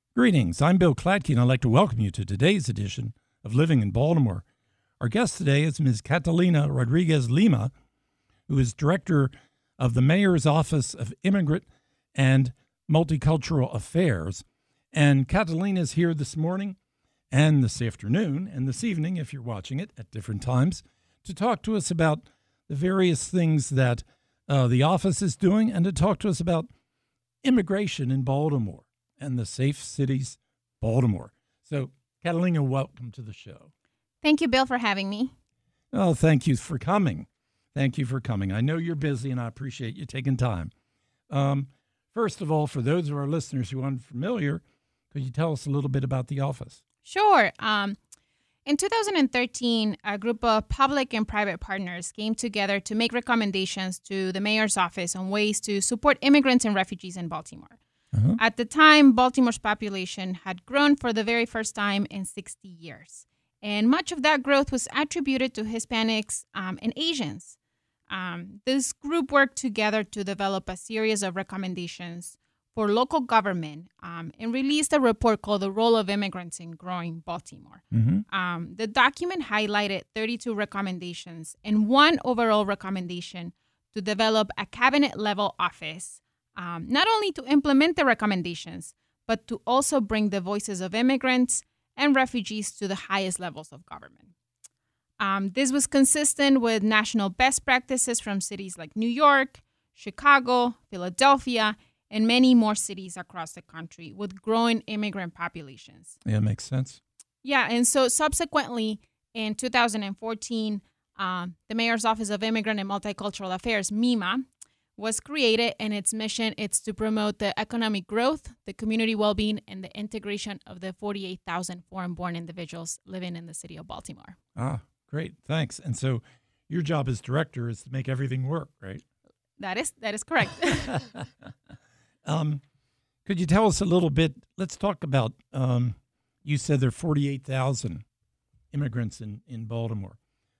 Greetings, I'm Bill Klatke, and I'd like to welcome you to today's edition of Living in Baltimore. Our guest today is Ms. Catalina Rodriguez Lima, who is Director of the Mayor's Office of Immigrant and Multicultural Affairs. And Catalina is here this morning and this afternoon and this evening, if you're watching it at different times, to talk to us about the various things that the office is doing and to talk to us about immigration in Baltimore and the Safe Cities Baltimore. So, Catalina, welcome to the show. Thank you, Bill, for having me. Oh, thank you for coming. Thank you for coming. I know you're busy, and I appreciate you taking time. First of all, for those of our listeners who aren't familiar, could you tell us a little bit about the office? Sure. In 2013, a group of public and private partners came together to make recommendations to the mayor's office on ways to support immigrants and refugees in Baltimore. Uh-huh. At the time, Baltimore's population had grown for the very first time in 60 years. And much of that growth was attributed to Hispanics and Asians. This group worked together to develop a series of recommendations for local government and released a report called The Role of Immigrants in Growing Baltimore. Mm-hmm. The document highlighted 32 recommendations and one overall recommendation to develop a cabinet-level office, not only to implement the recommendations, but to also bring the voices of immigrants and refugees to the highest levels of government. This was consistent with national best practices from cities like New York, Chicago, Philadelphia, and many more cities across the country with growing immigrant populations. Yeah, makes sense. Yeah, and so subsequently in 2014, the Mayor's Office of Immigrant and Multicultural Affairs, MEMA, was created, and its mission is to promote the economic growth, the community well-being, and the integration of the 48,000 foreign-born individuals living in the city of Baltimore. Ah, great. Thanks. And so your job as director is to make everything work, right? That is correct. Could you tell us a little bit? Let's talk about, you said there are 48,000 immigrants in Baltimore.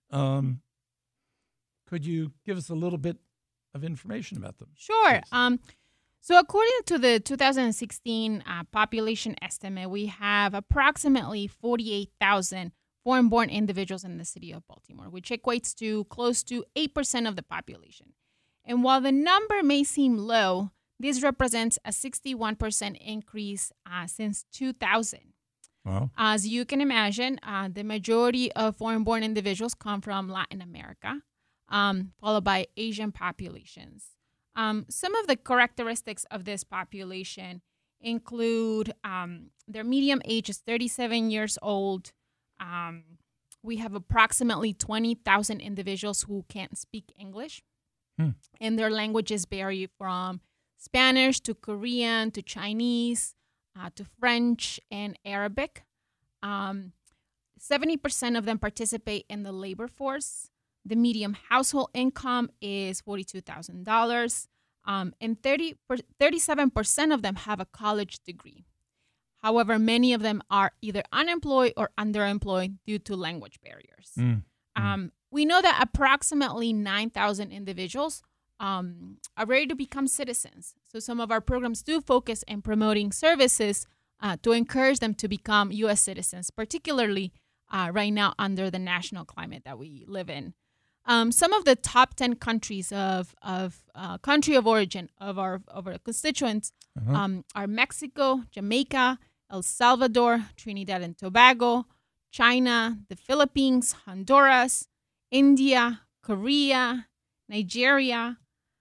Could you give us a little bit of information about them? Sure. So according to the 2016 population estimate, we have approximately 48,000 foreign-born individuals in the city of Baltimore, which equates to close to 8% of the population. And while the number may seem low, this represents a 61% increase since 2000. Wow. As you can imagine, the majority of foreign-born individuals come from Latin America, followed by Asian populations. Some of the characteristics of this population include their median age is 37 years old. We have approximately 20,000 individuals who can't speak English, and their languages vary from Spanish to Korean to Chinese to French and Arabic. 70% of them participate in the labor force. The median household income is $42,000, and 37% of them have a college degree. However, many of them are either unemployed or underemployed due to language barriers. We know that approximately 9,000 individuals are ready to become citizens. So some of our programs do focus on promoting services to encourage them to become U.S. citizens, particularly right now under the national climate that we live in. Some of the top 10 countries of country of origin of our constituents are Mexico, Jamaica, El Salvador, Trinidad and Tobago, China, the Philippines, Honduras, India, Korea, Nigeria.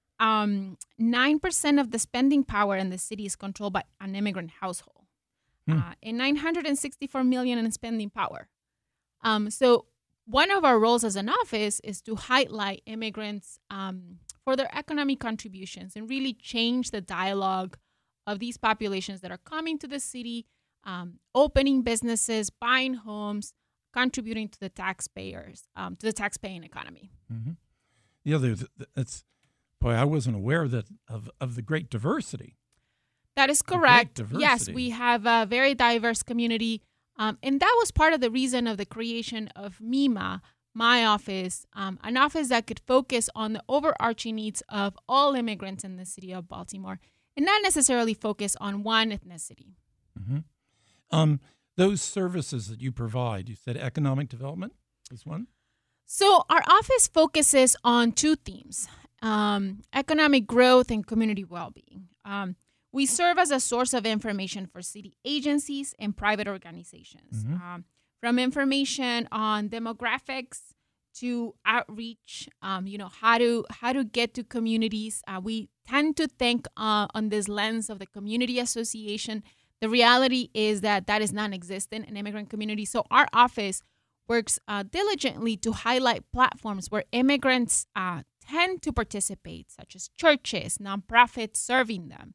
9% of the spending power in the city is controlled by an immigrant household, and $964 million in spending power. So one of our roles as an office is to highlight immigrants for their economic contributions and really change the dialogue of these populations that are coming to the city, opening businesses, buying homes, contributing to the taxpayers, to the taxpaying economy. Mm-hmm. Yeah, that's boy, I wasn't aware of the great diversity. That is correct. Yes, we have a very diverse community. And that was part of the reason of the creation of MEMA, my office, an office that could focus on the overarching needs of all immigrants in the city of Baltimore and not necessarily focus on one ethnicity. Mm-hmm. Those services that you provide, you said economic development is one? So our office focuses on two themes, economic growth and community well-being. We serve as a source of information for city agencies and private organizations, from information on demographics to outreach, how to get to communities. We tend to think on this lens of the community association. The reality is that is non-existent in immigrant communities. So our office works diligently to highlight platforms where immigrants tend to participate, such as churches, nonprofits serving them,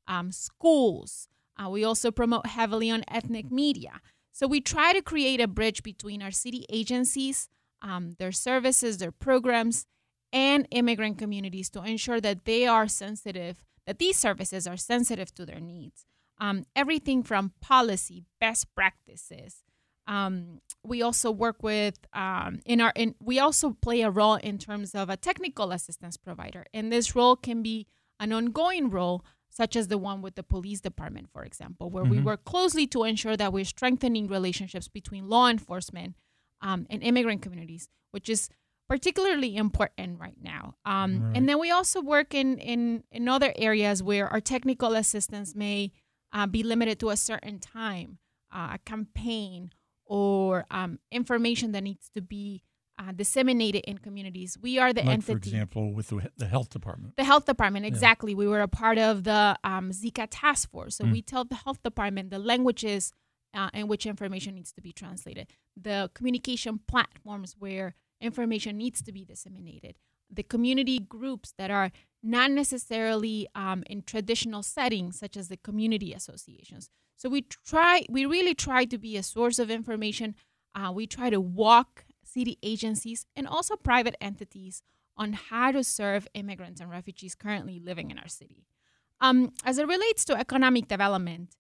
schools. We also promote heavily on ethnic media. So we try to create a bridge between our city agencies, their services, their programs, and immigrant communities to ensure that they are sensitive, that these services are sensitive to their needs. Everything from policy, best practices. We also work with we also play a role in terms of a technical assistance provider, and this role can be an ongoing role, such as the one with the police department, for example, where we work closely to ensure that we're strengthening relationships between law enforcement and immigrant communities, which is particularly important right now. And then we also work in other areas where our technical assistance may be limited to a certain time, a campaign, or information that needs to be disseminated in communities. We are the entity. For example, with the health department. The health department, exactly. Yeah. We were a part of the Zika task force. So we tell the health department the languages in which information needs to be translated, the communication platforms where information needs to be disseminated, the community groups that are not necessarily in traditional settings, such as the community associations. So we really try to be a source of information. We try to walk city agencies and also private entities on how to serve immigrants and refugees currently living in our city. As it relates to economic development,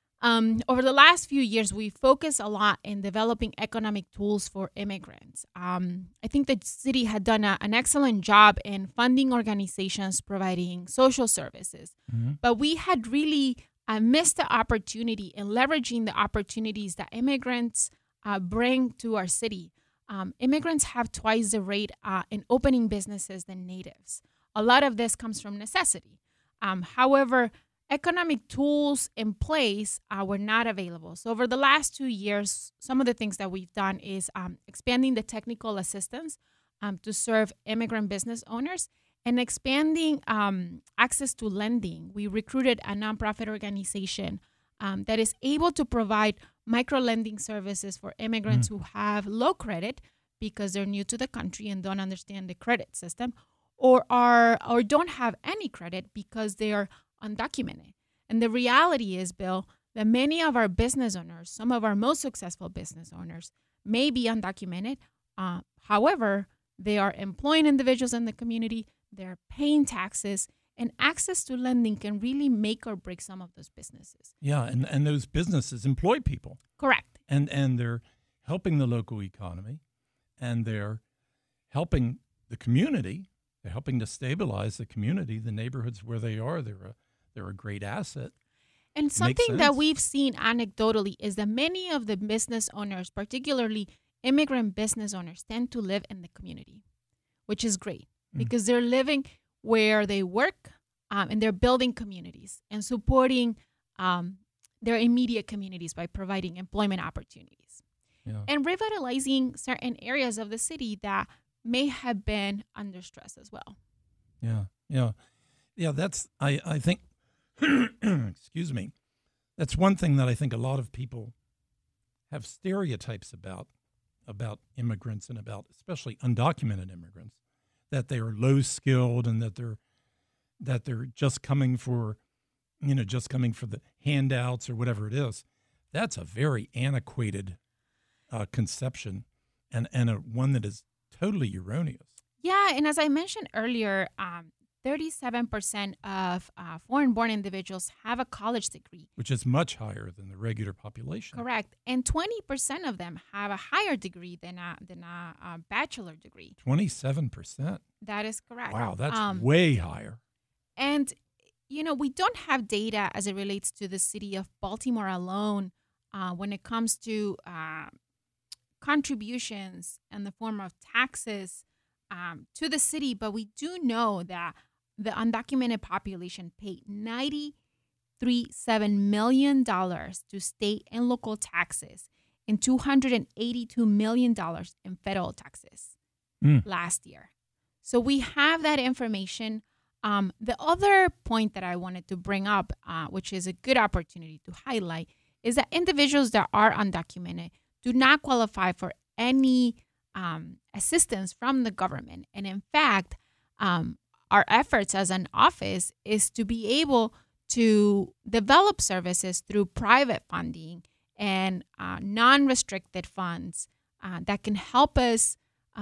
over the last few years, we focused a lot in developing economic tools for immigrants. I think the city had done an excellent job in funding organizations providing social services, but we had really missed the opportunity in leveraging the opportunities that immigrants bring to our city. Immigrants have twice the rate in opening businesses than natives. A lot of this comes from necessity. However, economic tools in place were not available. So over the last 2 years, some of the things that we've done is expanding the technical assistance to serve immigrant business owners and expanding access to lending. We recruited a nonprofit organization that is able to provide micro-lending services for immigrants who have low credit because they're new to the country and don't understand the credit system, or don't have any credit because they are undocumented. And the reality is, Bill, that many of our business owners, some of our most successful business owners, may be undocumented. However, they are employing individuals in the community, they're paying taxes, and access to lending can really make or break some of those businesses. Yeah, and those businesses employ people. Correct. And they're helping the local economy, and they're helping the community. They're helping to stabilize the community, the neighborhoods where they are. They're a great asset. And something that we've seen anecdotally is that many of the business owners, particularly immigrant business owners, tend to live in the community, which is great because they're living where they work and they're building communities and supporting their immediate communities by providing employment opportunities and revitalizing certain areas of the city that may have been under stress as well. Yeah. That's I think. Excuse me. That's one thing that I think a lot of people have stereotypes about immigrants and about especially undocumented immigrants, that they are low skilled and that they're just coming for the handouts or whatever it is. That's a very antiquated conception and one that is totally erroneous. Yeah, and as I mentioned earlier, 37% of foreign-born individuals have a college degree, which is much higher than the regular population. Correct, and 20% of them have a higher degree than a bachelor degree. 27%. That is correct. Wow, that's way higher. And we don't have data as it relates to the city of Baltimore alone when it comes to contributions in the form of taxes to the city, but we do know that the undocumented population paid $93.7 million to state and local taxes and $282 million in federal taxes last year. So we have that information. The other point that I wanted to bring up, which is a good opportunity to highlight, is that individuals that are undocumented do not qualify for any assistance from the government. And in fact, our efforts as an office is to be able to develop services through private funding and non-restricted funds that can help us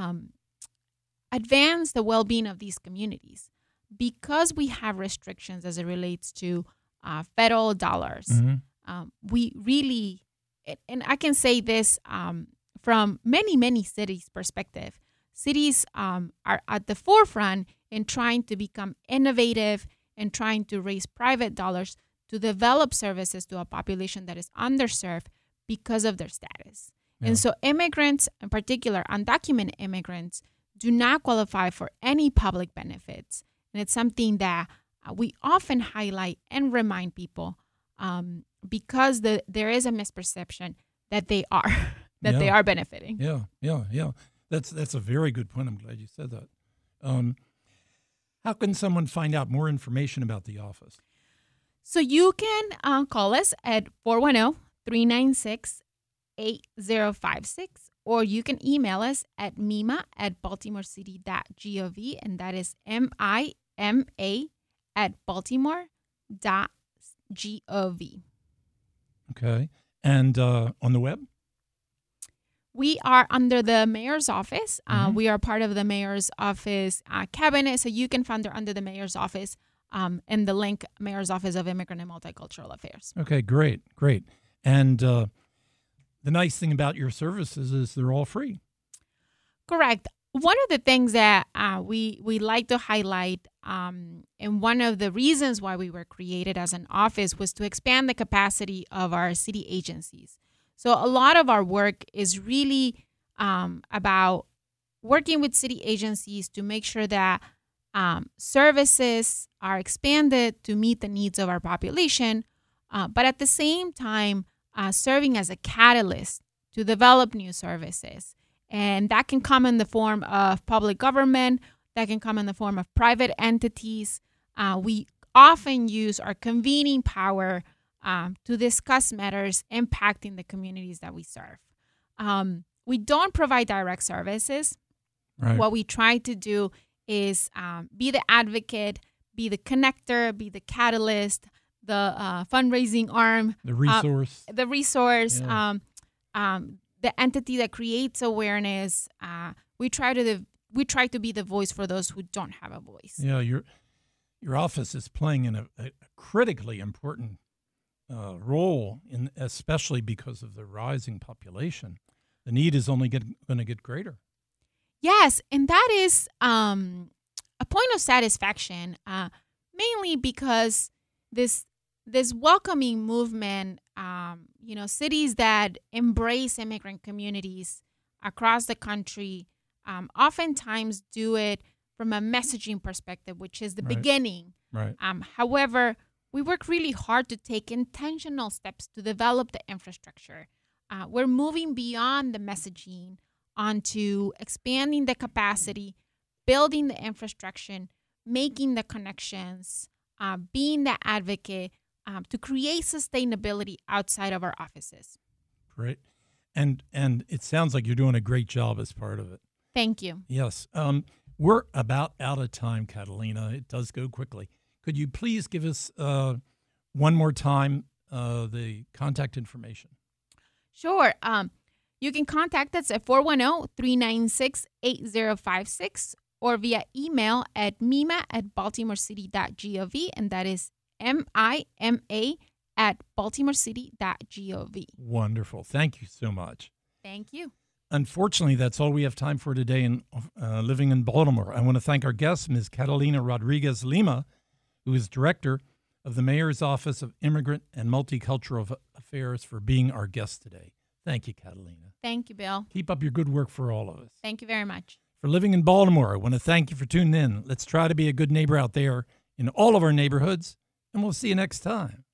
advance the well-being of these communities. Because we have restrictions as it relates to federal dollars, we really, and I can say this from many cities' perspective, cities are at the forefront in trying to become innovative and trying to raise private dollars to develop services to a population that is underserved because of their status. Yeah. And so immigrants, in particular undocumented immigrants, do not qualify for any public benefits. And it's something that we often highlight and remind people because there is a misperception that they are they are benefiting. Yeah. That's a very good point. I'm glad you said that. How can someone find out more information about the office? So you can call us at 410-396-8056, or you can email us at mima@baltimorecity.gov, and that is mima@baltimore.gov. Okay. And on the web? We are under the mayor's office. We are part of the mayor's office cabinet, so you can find it under the mayor's office and the link, Mayor's Office of Immigrant and Multicultural Affairs. Okay, great. And the nice thing about your services is they're all free. Correct. One of the things that we like to highlight, and one of the reasons why we were created as an office, was to expand the capacity of our city agencies. So a lot of our work is really about working with city agencies to make sure that services are expanded to meet the needs of our population, but at the same time, serving as a catalyst to develop new services. And that can come in the form of public government, that can come in the form of private entities. We often use our convening power to discuss matters impacting the communities that we serve. We don't provide direct services. Right. What we try to do is be the advocate, be the connector, be the catalyst, the fundraising arm, the resource, yeah. The entity that creates awareness. We try to be the voice for those who don't have a voice. Yeah, your office is playing in a critically important role, especially because of the rising population. The need is only going to get greater. Yes, and that is a point of satisfaction, mainly because this welcoming movement, cities that embrace immigrant communities across the country oftentimes do it from a messaging perspective, which is the beginning. Right. However, we work really hard to take intentional steps to develop the infrastructure. We're moving beyond the messaging onto expanding the capacity, building the infrastructure, making the connections, being the advocate to create sustainability outside of our offices. Great. And it sounds like you're doing a great job as part of it. Thank you. Yes. We're about out of time, Catalina. It does go quickly. Could you please give us one more time the contact information? Sure. You can contact us at 410-396-8056 or via email at mima@baltimorecity.gov, and that is mima@baltimorecity.gov. Wonderful. Thank you so much. Thank you. Unfortunately, that's all we have time for today in Living in Baltimore. I want to thank our guest, Ms. Catalina Rodriguez Lima, who is Director of of the Mayor's Office of Immigrant and Multicultural Affairs, for being our guest today. Thank you, Catalina. Thank you, Bill. Keep up your good work for all of us. Thank you very much. For Living in Baltimore, I want to thank you for tuning in. Let's try to be a good neighbor out there in all of our neighborhoods, and we'll see you next time.